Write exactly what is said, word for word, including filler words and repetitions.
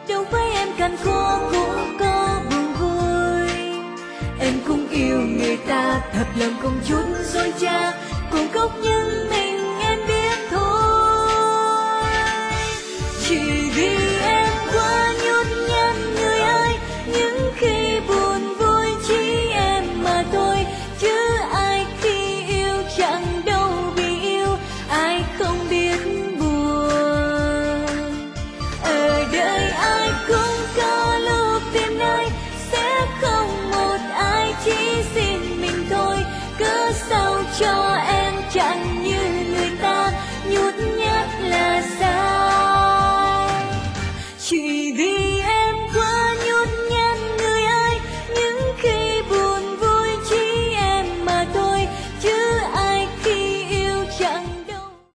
đâu phải em càng khó cũng có buồn vui. Em cũng yêu người ta thật lòng không chút dối trá, cô khóc nhưng mình em biết thôi. Chỉ vì